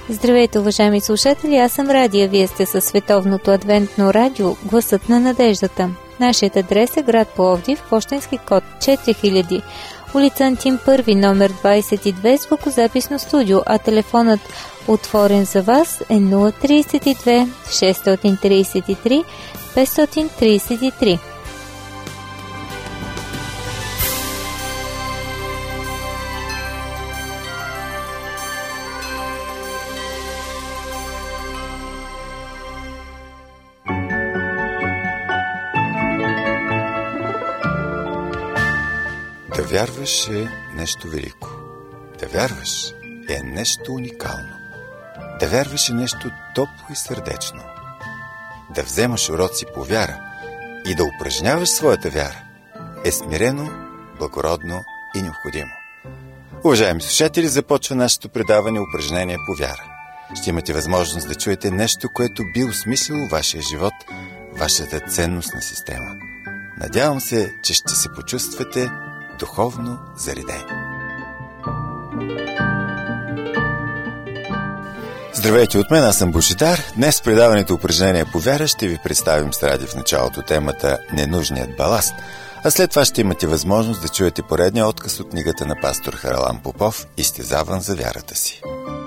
Здравейте, уважаеми слушатели, аз съм Радия. Вие сте със Световното адвентно радио, гласът на надеждата. Нашият адрес е град Пловдив, пощенски код 4000, улица Антим 1, номер 22, звукозаписно студио, а телефонът отворен за вас е 032 633 533. Да вярваш е нещо велико. Да вярваш е нещо уникално. Да вярваш е нещо топло и сърдечно. Да вземаш уроци по вяра и да упражняваш своята вяра е смирено, благородно и необходимо. Уважаеми слушатели, започва нашето предаване упражнение по вяра. Ще имате възможност да чуете нещо, което би осмислило вашия живот, вашата ценностна система. Надявам се, че ще се почувствате духовно заредени. Здравейте от мен, аз съм Божидар. Днес в предаването упражнение по вяра ще ви представим с Ради в началото темата "Ненужният баласт", а след това ще имате възможност да чуете поредния отказ от книгата на пастор Харалан Попов "Изтезаван за вярата си".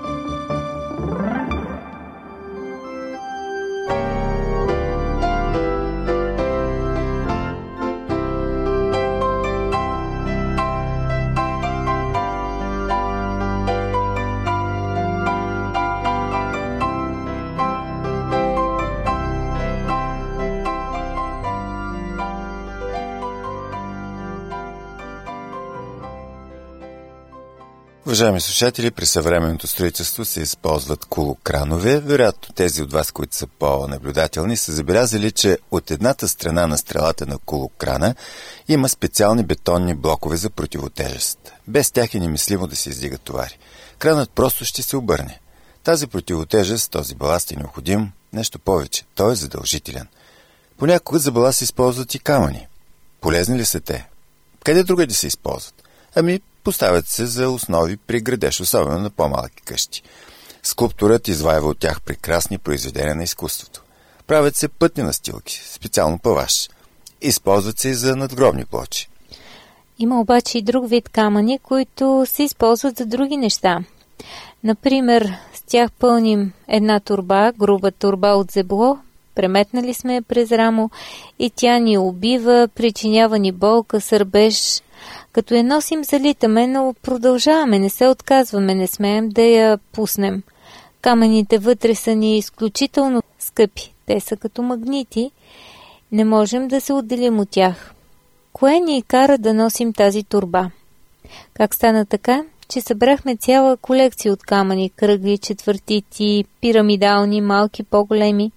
Уважаеми слушатели, при съвременното строителство се използват колокранове. Вероятно тези от вас, които са по-наблюдателни, са забелязали, че от едната страна на стрелата на колокрана има специални бетонни блокове за противотежест. Без тях е немислимо да се издигат товари. Кранът просто ще се обърне. Тази противотежест, този баласт е необходим, нещо повече. Той е задължителен. Понякога за баласт се използват и камъни. Полезни ли са те? Къде другаде се използват? Поставят се за основи при градеж, особено на по-малки къщи. Скулптурът изваива от тях прекрасни произведения на изкуството. Правят се пътни настилки, специално паваж. Използват се и за надгробни плочи. Има обаче и друг вид камъни, които се използват за други неща. Например, с тях пълним една торба, груба торба от зебло, преметнали сме я през рамо и тя ни убива, причинява ни болка, сърбеж. Като я носим, залитаме, но продължаваме, не се отказваме, не смеем да я пуснем. Камъните вътре са ни изключително скъпи. Те са като магнити. Не можем да се отделим от тях. Кое ни кара да носим тази торба? Как стана така, че събрахме цяла колекция от камъни, кръгли, четвъртици, пирамидални, малки, по-големи?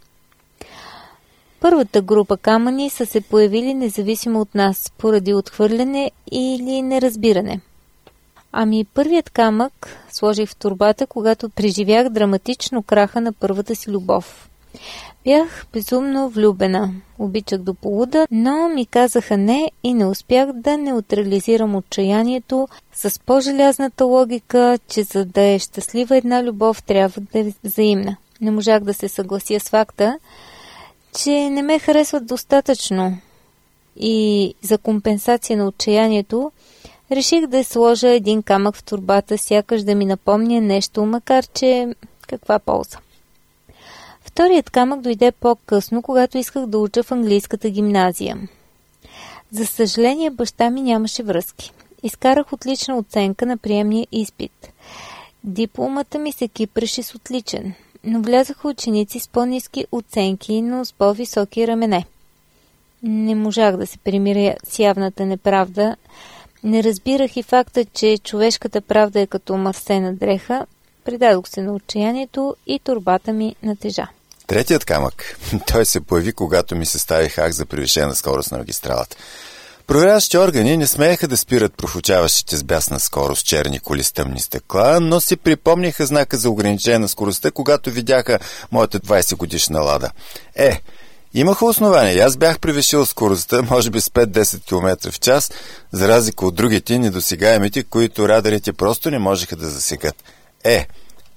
Първата група камъни са се появили независимо от нас, поради отхвърляне или неразбиране. Първият камък сложих в торбата, когато преживях драматично краха на първата си любов. Бях безумно влюбена, обичах до полуда, но ми казаха не и не успях да неутрализирам отчаянието с по-желязната логика, че за да е щастлива една любов трябва да е взаимна. Не можах да се съглася с факта, че не ме харесват достатъчно и за компенсация на отчаянието реших да сложа един камък в торбата, сякаш да ми напомня нещо, макар че каква полза. Вторият камък дойде по-късно, когато исках да уча в английската гимназия. За съжаление, баща ми нямаше връзки. Изкарах отлична оценка на приемния изпит. Дипломата ми се кипреше с отличен, но влязаха ученици с по-ниски оценки, но с по-високи рамене. Не можах да се примиря с явната неправда. Не разбирах и факта, че човешката правда е като мърсена дреха. Предадох се на отчаянието и торбата ми натежа. Третият камък. Той се появи, когато ми се ставих акт за превишена скорост на магистралата. Проверяващи органи не смееха да спират профучаващите с бясна скорост черни коли с тъмни стъкла, но си припомниха знака за ограничение на скоростта, когато видяха моята 20-годишна лада. Имаха основание. Аз бях превишил скоростта, може би с 5-10 км в час, за разлика от другите недосегаемите, които радарите просто не можеха да засекат.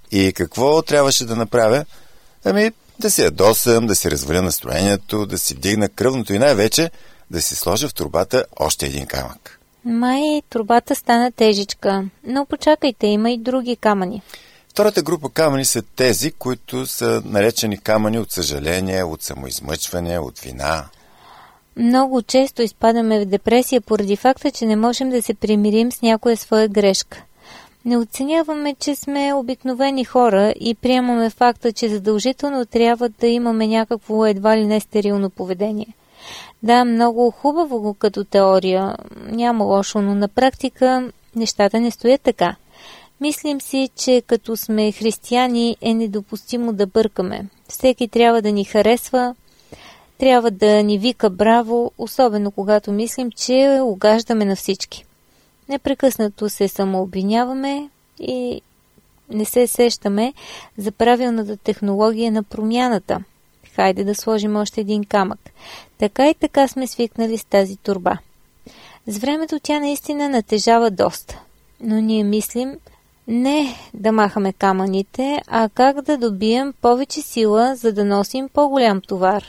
И какво трябваше да направя? Да си ядосам, да си разваля настроението, да си вдигна кръвното и най-вече да си сложа в турбата още един камък. Май, турбата стана тежичка, но почакайте, има и други камъни. Втората група камъни са тези, които са наречени камъни от съжаление, от самоизмъчване, от вина. Много често изпадаме в депресия поради факта, че не можем да се примирим с някоя своя грешка. Не оценяваме, че сме обикновени хора и приемаме факта, че задължително трябва да имаме някакво едва ли не стерилно поведение. Да, много хубаво го като теория, няма лошо, но на практика нещата не стоят така. Мислим си, че като сме християни е недопустимо да бъркаме. Всеки трябва да ни харесва, трябва да ни вика браво, особено когато мислим, че угаждаме на всички. Непрекъснато се самообвиняваме и не се сещаме за правилната технология на промяната. Хайде да сложим още един камък. Така и така сме свикнали с тази турба. С времето тя наистина натежава доста. Но ние мислим не да махаме камъните, а как да добием повече сила, за да носим по-голям товар.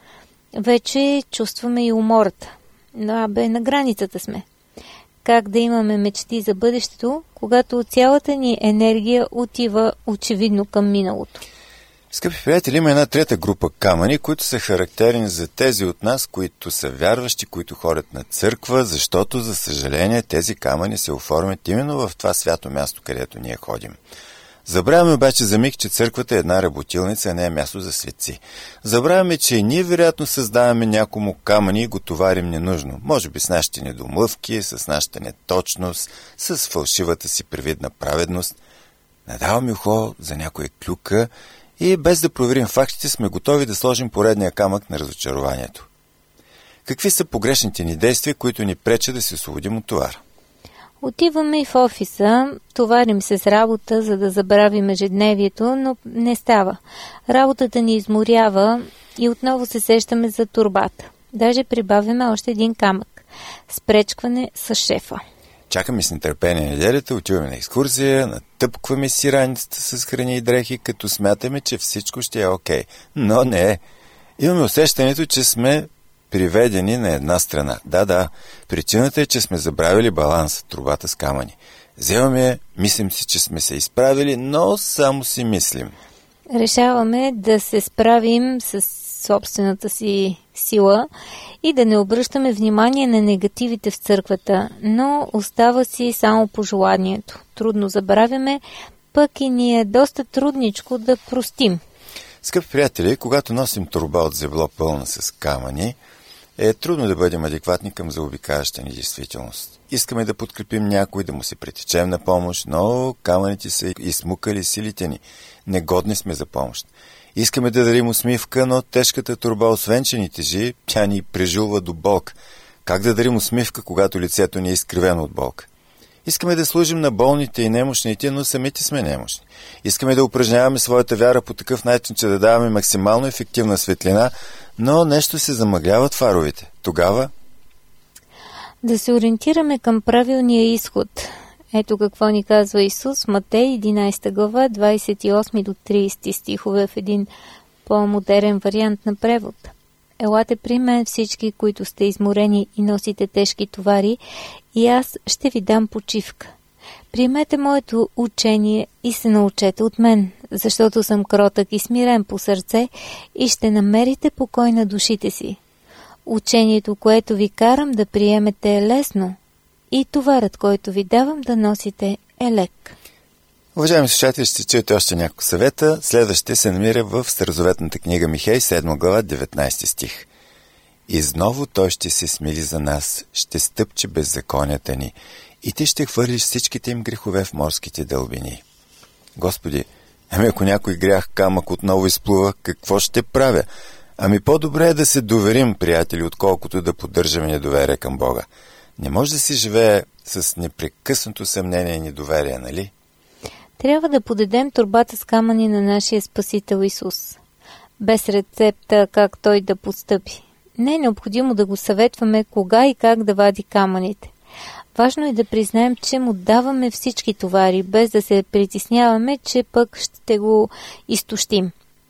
Вече чувстваме и умората. На границата сме. Как да имаме мечти за бъдещето, когато цялата ни енергия отива очевидно към миналото. Скъпи приятели, има една трета група камъни, които са характерни за тези от нас, които са вярващи, които ходят на църква, защото, за съжаление, тези камъни се оформят именно в това свято място, където ние ходим. Забравяме обаче за миг, че църквата е една работилница, а не е място за светци. Забравяме, че и ние вероятно създаваме някому камъни и го товарим ненужно. Може би с нашите недомлъвки, с нашата неточност, с фалшивата си привидна праведност. Надаваме ухо за някоя клюка и без да проверим фактите сме готови да сложим поредния камък на разочарованието. Какви са погрешните ни действия, които ни пречат да се освободим от товара? Отиваме и в офиса, товарим се с работа, за да забравим ежедневието, но не става. Работата ни изморява и отново се сещаме за турбата. Даже прибавяме още един камък. Спречкване с шефа. Чакаме с нетърпение неделята, отиваме на екскурзия, натъпкваме си раницата с храни и дрехи, като смятаме, че всичко ще е окей. Но не. Имаме усещането, че сме приведени на една страна. Да, причината е, че сме забравили баланс, трубата с камъни. Вземаме, мислим си, че сме се изправили, но само си мислим. Решаваме да се справим с собствената си сила и да не обръщаме внимание на негативите в църквата, но остава си само пожеланието. Трудно забравяме, пък и ни е доста трудничко да простим. Скъпи приятели, когато носим торба от зебло пълна с камъни, е трудно да бъдем адекватни към заобикаляща ни действителност. Искаме да подкрепим някой, да му се притечем на помощ, но камъните са изсмукали силите ни. Негодни сме за помощ. Искаме да дарим усмивка, но тежката торба, освен че ни тежи, тя ни прежилва до болка. Как да дарим усмивка, когато лицето ни е изкривено от болка? Искаме да служим на болните и немощните, но самите сме немощни. Искаме да упражняваме своята вяра по такъв начин, че да даваме максимално ефективна светлина, но нещо се замъгляват фаровете. Тогава да се ориентираме към правилния изход. Ето какво ни казва Исус в Матей 11 глава 28 до 30 стихове в един по-модерен вариант на превод. Елате при мен всички, които сте изморени и носите тежки товари, и аз ще ви дам почивка. Приемете моето учение и се научете от мен, защото съм кротък и смирен по сърце и ще намерите покой на душите си. Учението, което ви карам да приемете е лесно и товарът, който ви давам да носите е лек. Уважаеми слушатели, ще чуете още няколко съвета. Следващите се намира в Старозаветната книга Михей, 7 глава, 19 стих. Изново той ще се смили за нас, ще стъпче беззаконията ни и ти ще хвърлиш всичките им грехове в морските дълбини. Господи, ако някой грях камък отново изплува, какво ще правя? По-добре е да се доверим, приятели, отколкото да поддържаме недоверие към Бога. Не може да си живее с непрекъснато съмнение и недоверие, нали? Трябва да подадем торбата с камъни на нашия Спасител Исус. Без рецепта как Той да постъпи. Не е необходимо да го съветваме кога и как да вади камъните. Важно е да признаем, че му даваме всички товари, без да се притесняваме, че пък ще го изтощим.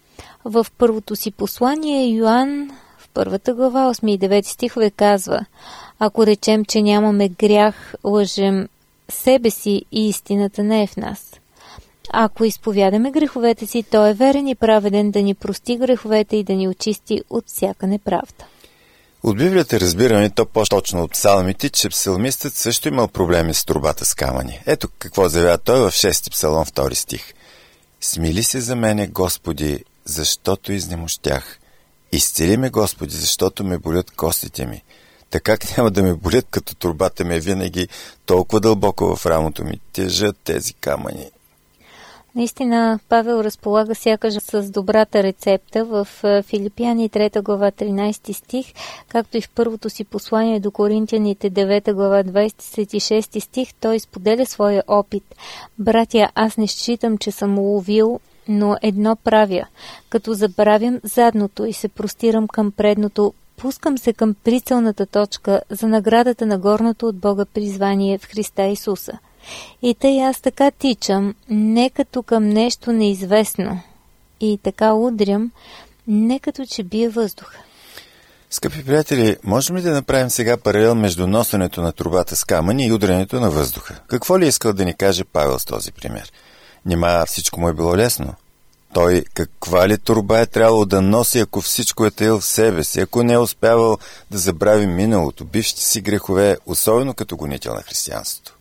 В първото си послание Йоан, в първата глава, 8 и 9 стихове казва: ако речем, че нямаме грях, лъжем себе си и истината не е в нас. Ако изповядаме греховете си, той е верен и праведен да ни прости греховете и да ни очисти от всяка неправда. От Библията разбираме, то по-точно от псалмите, че псалмистът също имал проблеми с торбата с камъни. Ето какво заявява той в 6 псалом, 2 стих. Смили се за мене, Господи, защото изнемощях. Изцели ме, Господи, защото ме болят костите ми. Така няма да ме болят, като торбата ми е винаги толкова дълбоко в рамото ми. Тежат тези камъни. Наистина, Павел разполага сякаш с добрата рецепта в Филипяни 3 глава 13 стих, както и в първото си послание до Коринтияните 9 глава 26 стих, той споделя своя опит. Братя, аз не считам, че съм уловил, но едно правя. Като забравям задното и се простирам към предното, пускам се към прицелната точка за наградата на горното от Бога призвание в Христа Исуса. И тъй аз така тичам, не като към нещо неизвестно, и така удрям, не като че бия въздуха. Скъпи приятели, можем ли да направим сега паралел между носенето на торбата с камъни и удрянето на въздуха? Какво ли искал да ни каже Павел с този пример? Нима всичко му е било лесно? Той каква ли торба е трябвало да носи, ако всичко е таил в себе си, ако не е успявал да забрави миналото, бившите си грехове, особено като гонител на християнството?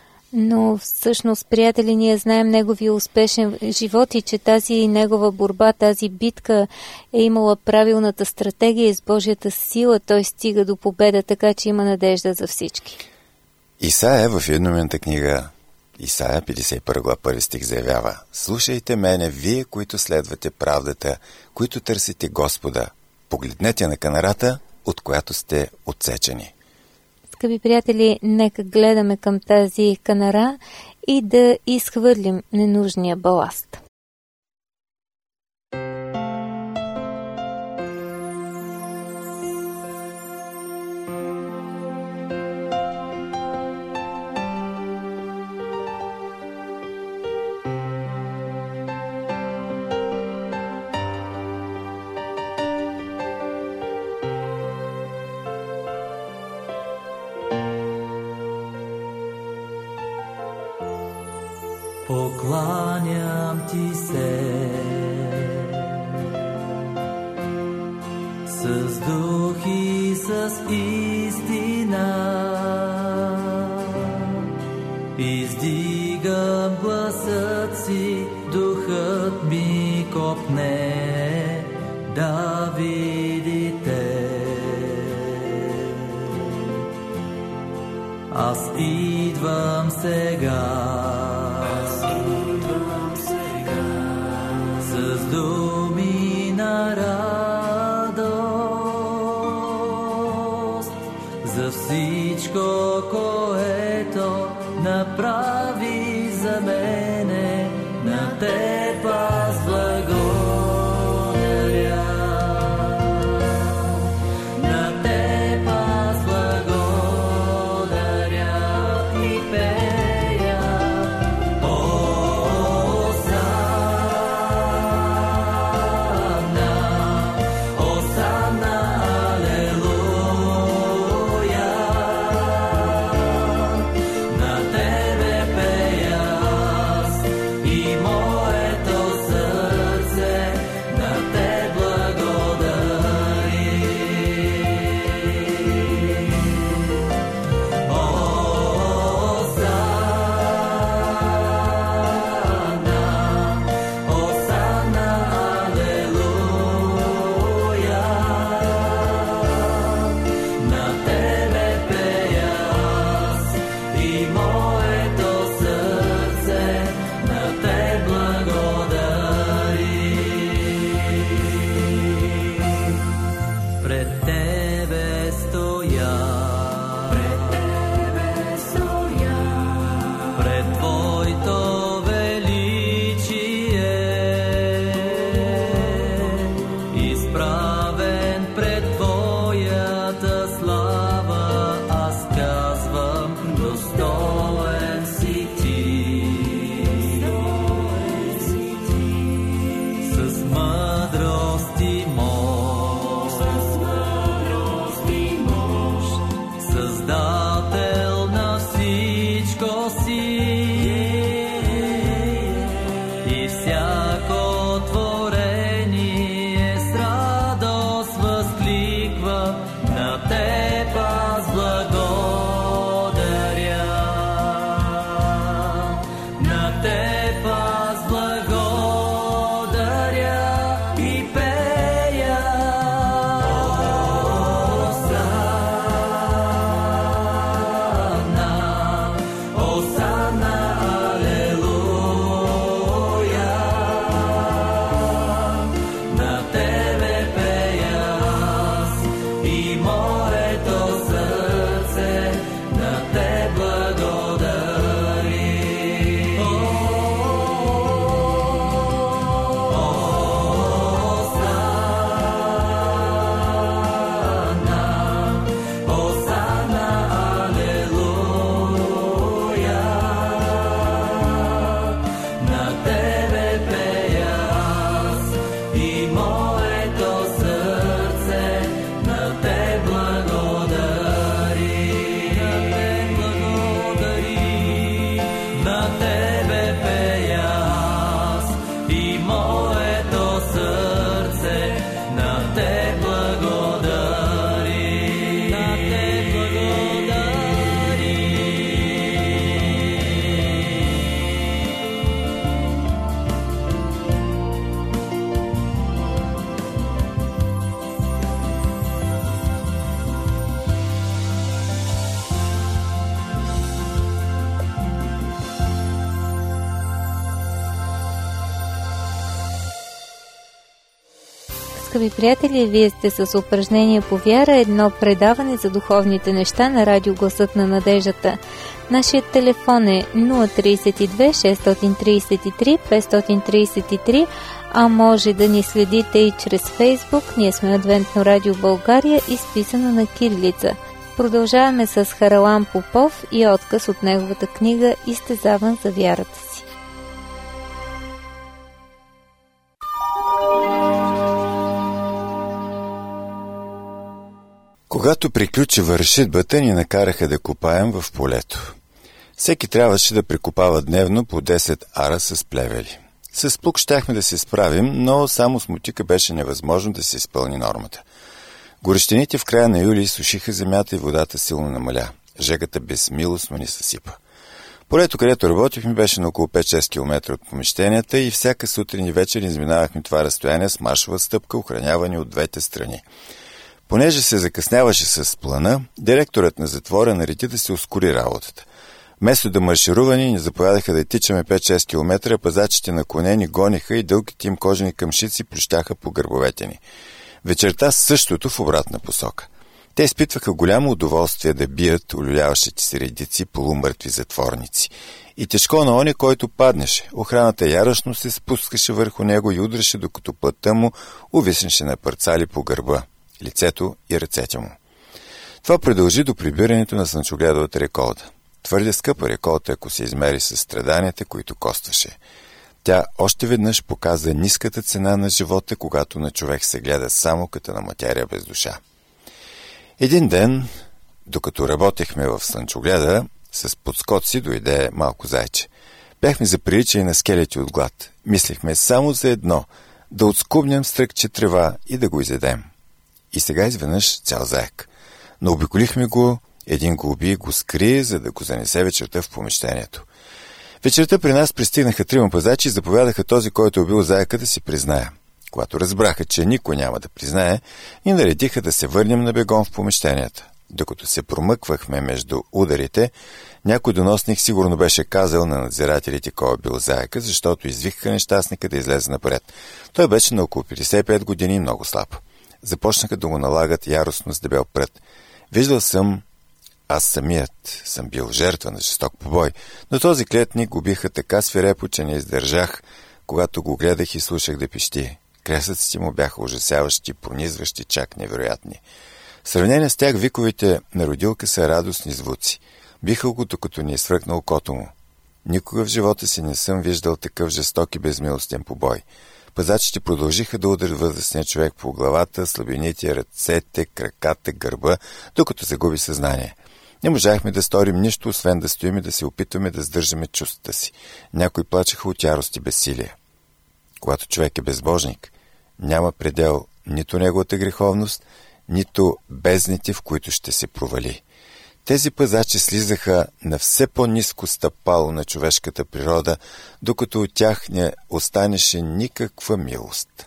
Но всъщност, приятели, ние знаем неговия успешен живот и че тази негова борба, тази битка е имала правилната стратегия и с Божията сила той стига до победа, така че има надежда за всички. Исаия в едноминутна книга, Исаия 51 глава 1 стих заявява: слушайте мене, вие, които следвате правдата, които търсите Господа, погледнете на канарата, от която сте отсечени. Скъпи приятели, нека гледаме към тази канара и да изхвърлим ненужния баласт. Покланям ти се с дух и с истина, издигам гласът си, духът ми копне да видите. Аз идвам сега с думи на радост за всичко, което направи за мене. На теб аз благодаря. На теб аз благодаря и пея. на теб аз благодаря. На теб аз благодаря и пея. Осана, Осана, алелуя. На тебе пея аз и моето сърце на те благодари. Осана, Осана, алелуя. На тебе пея аз и моето сърце на те благодари. На тебе пея аз и моето сърце на те благодари. На те благодари. Скъпи приятели, вие сте с упражнение по вяра, едно предаване за духовните неща на радио Гласът на надеждата. Нашият телефон е 032 633 533, а може да ни следите и чрез Фейсбук. Ние сме Адвентно радио България, изписано на кирилица. Продължаваме с Харалан Попов и отказ от неговата книга "Изтезаван за вярата си". Когато приключи вършитбата, ни накараха да копаем в полето. Всеки трябваше да прекопава дневно по 10 ара с плевели. С плуг щяхме да се справим, но само с мотика беше невъзможно да се изпълни нормата. Горещините в края на юли сушиха земята и водата силно намаля. Жегата безмилостно ни съсипа. Полето, където работихме, беше на около 5-6 км от помещенията и всяка сутрин и вечер изминавахме това разстояние с маршова стъпка, охранявани от двете страни. Понеже се закъсняваше с плана, директорът на затвора нареди да се ускори работата. Вместо да марширувани, ни заповядаха да тичаме 5-6 км, пазачите на коне ни гониха и дългите им кожени къмшици плющяха по гърбовете ни. Вечерта същото в обратна посока. Те изпитваха голямо удоволствие да бият улюляващите се редици полумъртви затворници. И тежко на оня, който паднеше. Охраната яростно се спускаше върху него и удреше, докато плътта му увиснеше на парцали по гърба, лицето и ръцете му. Това продължи до прибирането на слънчогледовата реколта. Твърде скъпа реколта, ако се измери с страданията, които костваше. Тя още веднъж показа ниската цена на живота, когато на човек се гледа само като на материя без душа. Един ден, докато работехме в слънчогледа, с подскоци дойде малко зайче. Бяхме заприличани на скелети от глад. Мислихме само за едно – да отскубнем стръкче трева и да го изедем. И сега изведнъж цял заек. Но обиколихме го, един го уби и го скри, за да го занесе вечерта в помещението. Вечерта при нас пристигнаха 3 пазачи и заповядаха този, който убил заека, да си призная. Когато разбраха, че никой няма да признае, ни наредиха да се върнем на бегом в помещенията. Докато се промъквахме между ударите, някой доносник сигурно беше казал на надзирателите кой е бил заека, защото извикаха нещастника да излезе напред. Той беше на около 55 години и много слаб. Започнаха да го налагат яростно с дебел прът. Виждал съм, аз самият съм бил жертва на жесток побой, но този клетник го биха така свирепо, че не издържах, когато го гледах и слушах да пищи. Кресъците му бяха ужасяващи, пронизващи, чак невероятни. В сравнение с тях виковите на родилка са радостни звуци. Биха го, докато ни е свръкнал окото му. Никога в живота си не съм виждал такъв жесток и безмилостен побой. Пазачите продължиха да ударят възрастния човек по главата, слабените, ръцете, краката, гърба, докато загуби съзнание. Не можахме да сторим нищо, освен да стоим и да се опитваме да сдържаме чувствата си. Някои плачеха от ярост и безсилие. Когато човек е безбожник, няма предел нито неговата греховност, нито бездните, в които ще се провали. Тези пазачи слизаха на все по-ниско стъпало на човешката природа, докато от тях не останеше никаква милост.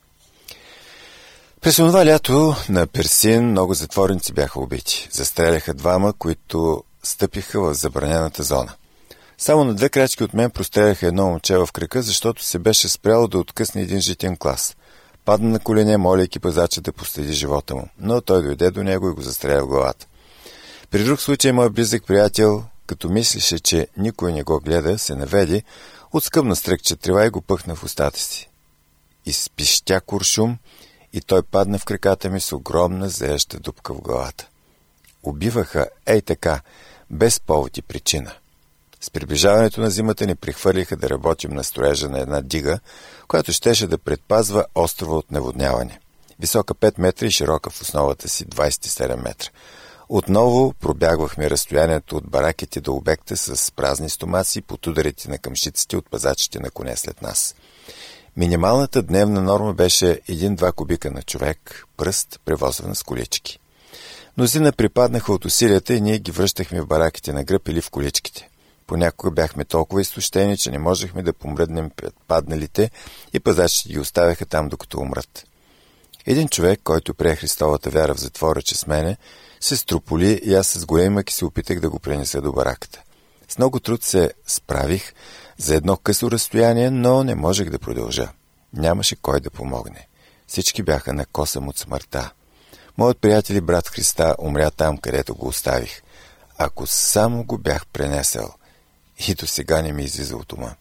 През това лято на Персин много затворници бяха убити. Застреляха двама, които стъпиха в забранената зона. Само на 2 крачки от мен простреляха едно момче в крака, защото се беше спряло да откъсне един житен клас. Падна на колене, молейки пазача да последи живота му, но той дойде до него и го застреля в главата. При друг случай мой близък приятел, като мислеше, че никой не го гледа, се наведи, отскъбна стръкче трева и го пъхна в устата си. Изпищя куршум и той падна в краката ми с огромна зееща дупка в главата. Убиваха ей така, без повод и причина. С приближаването на зимата ни прихвърлиха да работим на строежа на една дига, която щеше да предпазва острова от наводняване. Висока 5 метра и широка в основата си 27 метра. Отново пробягвахме разстоянието от бараките до обекта с празни стомаци под ударите на къмшиците от пазачите на коне след нас. Минималната дневна норма беше 1-2 кубика на човек, пръст, превозвана с колички. Мнозина припаднаха от усилията и ние ги връщахме в бараките на гръб или в количките. Понякога бяхме толкова изтощени, че не можехме да помръднем пред падналите и пазачите ги оставяха там, докато умрат. Един човек, който прие Христовата вяра в затвора, че с мене, се строполи и аз с големи мъки се опитах да го пренеса до бараката. С много труд се справих за едно късо разстояние, но не можех да продължа. Нямаше кой да помогне. Всички бяха на косъм от смъртта. Моят приятел и брат Христа умря там, където го оставих. Ако само го бях пренесъл, и до сега не ми излиза от ума.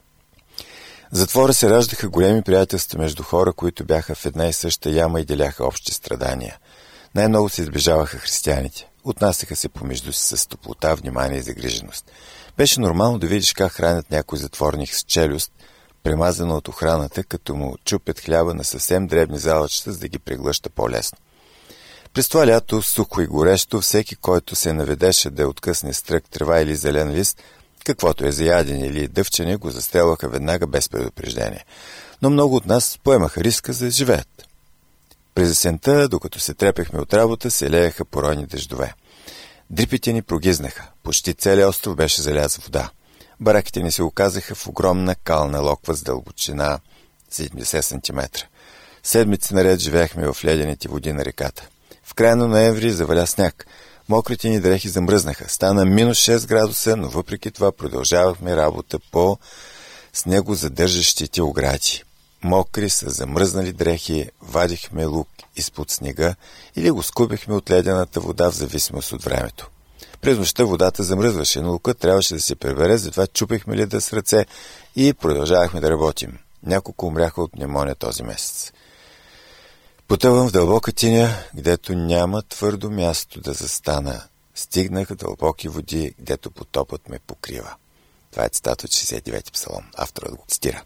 В затвора се раждаха големи приятелства между хора, които бяха в една и съща яма и деляха общи страдания. Най-много се изближаваха християните. Отнасяха се помежду си с топлота, внимание и загриженост. Беше нормално да видиш как хранят някой затворник с челюст, премазана от охраната, като му чупят хляба на съвсем дребни залъчета, за да ги преглъща по-лесно. През това лято, сухо и горещо, всеки, който се наведеше да откъсне стрък, трева или зелен лист, каквото е за ядене или дъвчене, го застрелваха веднага без предупреждение. Но много от нас поемаха риска за да живеят. През есента, докато се трепехме от работа, се лееха поройни дъждове. Дрипите ни прогизнаха. Почти целият остров беше залят с вода. Бараките ни се оказаха в огромна кална локва с дълбочина 70 см. Седмици наред живеехме в ледените води на реката. В края на ноември заваля сняг. Мокрите ни дрехи замръзнаха. Стана минус 6 градуса, но въпреки това продължавахме работа по снегозадържащите огради. Мокри с замръзнали дрехи, вадихме лук изпод снега или го скубихме от ледената вода в зависимост от времето. През нощта водата замръзваше, но лукът трябваше да се прибере, затова чупихме леда с ръце и продължавахме да работим. Няколко умряха от пневмония този месец. Потъвам в дълбока тиня, гдето няма твърдо място да застана. Стигнах дълбоки води, гдето потопът ме покрива. Това е цитат от 69-ти псалом. Авторът го цитира.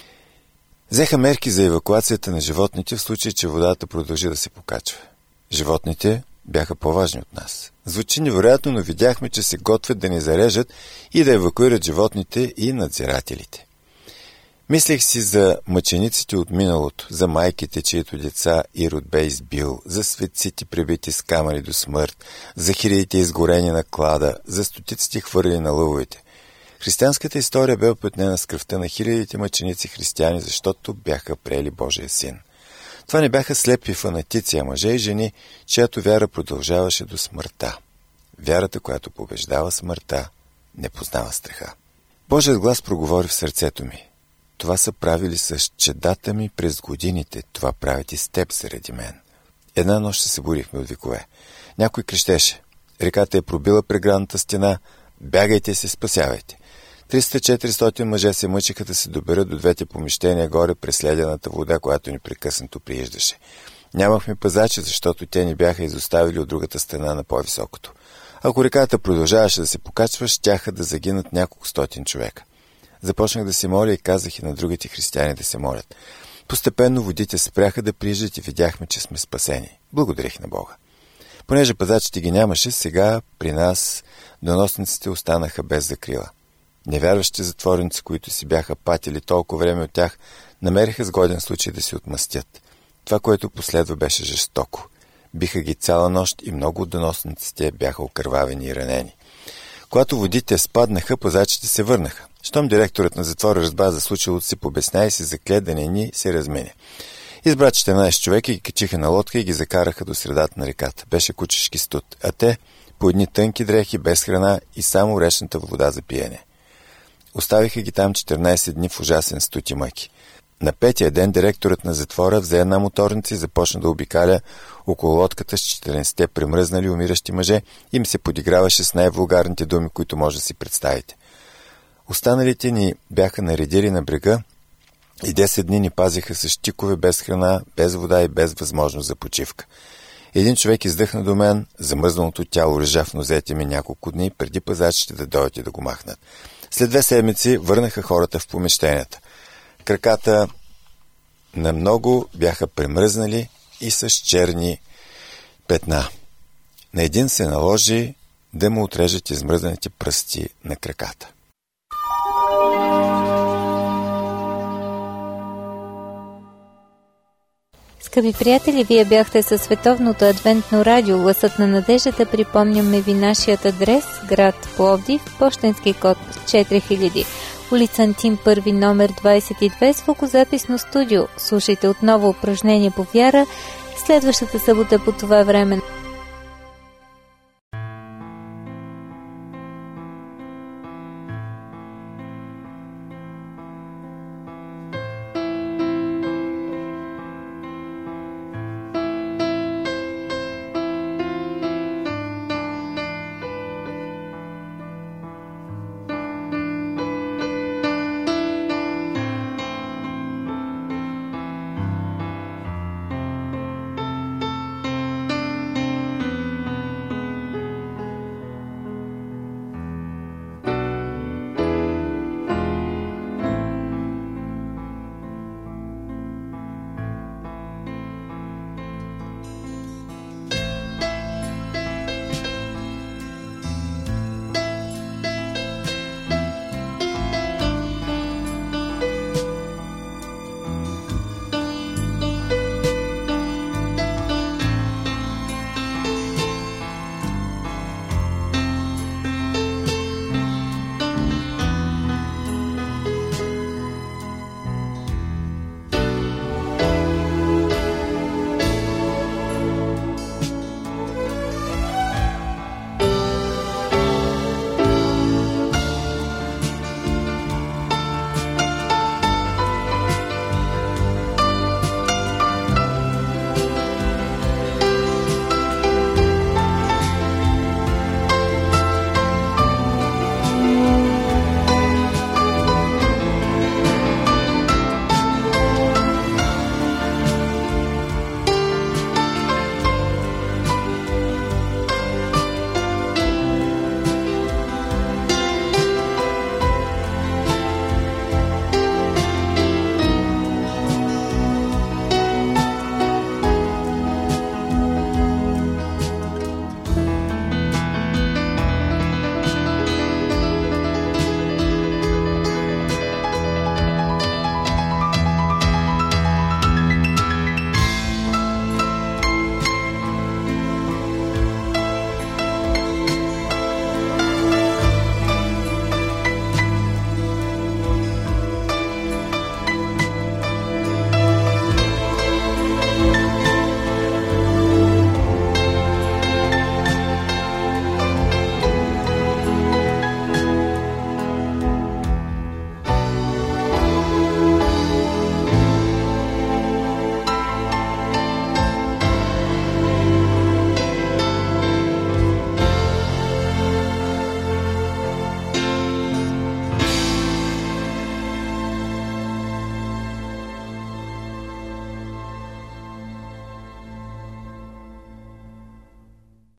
Взеха мерки за евакуацията на животните в случай, че водата продължи да се покачва. Животните бяха по-важни от нас. Звучи невероятно, но видяхме, че се готвят да ни зарежат и да евакуират животните и надзирателите. Мислех си за мъчениците от миналото, за майките, чието деца Ирод бе избил, за светците пребити с камъни до смърт, за хилядите изгорени на клада, за стотиците хвърли на лъвовете. Християнската история бе опетнена с кръвта на хилядите мъченици християни, защото бяха приели Божия син. Това не бяха слепи фанатици, а мъже и жени, чиято вяра продължаваше до смъртта. Вярата, която побеждава смъртта, не познава страха. Божият глас проговори в сърцето ми. Това са правили с чедата ми през годините, това правят и с теб заради мен. Една нощ се събудихме от викове. Някой крещеше. Реката е пробила преградната стена, бягайте се, спасявайте. 300-400 мъже се мъчиха да се доберат до двете помещения горе през ледената вода, която непрекъснато прииждаше. Нямахме пазачи, защото те ни бяха изоставили от другата страна на по-високото. Ако реката продължаваше да се покачва, щяха да загинат няколко стотин човека. Започнах да се моля и казах и на другите християни да се молят. Постепенно водите спряха да прииждат и видяхме, че сме спасени. Благодарих на Бога. Понеже пазачите ги нямаше, сега при нас доносниците останаха без закрила. Невярващи затворници, които си бяха патили толкова време от тях, намериха сгоден случай да си отмъстят. Това, което последва, беше жестоко. биха ги цяла нощ и много от доносниците бяха окървавени и ранени. Когато водите спаднаха, пазачите се върнаха. Щом директорът на затвора разбра за случилото си, побесня и се закле да не ни се размине. Избра 14 човека и ги качиха на лодка и ги закараха до средата на реката. Беше кучешки студ, а те по едни тънки дрехи, без храна и само речната вода за пиене. Оставиха ги там 14 дни в ужасен студ и мъки. На петия ден директорът на затвора взе една моторница и започна да обикаля около лодката с 14-те премръзнали умиращи мъже и им се подиграваше с най-вулгарните думи, които може да си представите. Останалите ни бяха наредили на брега и 10 дни ни пазиха с щикове, без храна, без вода и без възможност за почивка. Един човек издъхна до мен, замръзналото тяло лежа в нозете ми няколко дни, преди пазачите да дойдат и да го махнат. След 2 седмици върнаха хората в помещенията. Краката на много бяха премръзнали и с черни петна. На един се наложи да му отрежат измръзнаните пръсти на краката. Скъпи приятели, вие бяхте със Световното адвентно радио, Гласът на надеждата. Припомняме ви нашият адрес, град Пловдив, пощенски код 4000, улица Антим 1, номер 22, звукозаписно студио. Слушайте отново упражнение по вяра следващата събота по това време.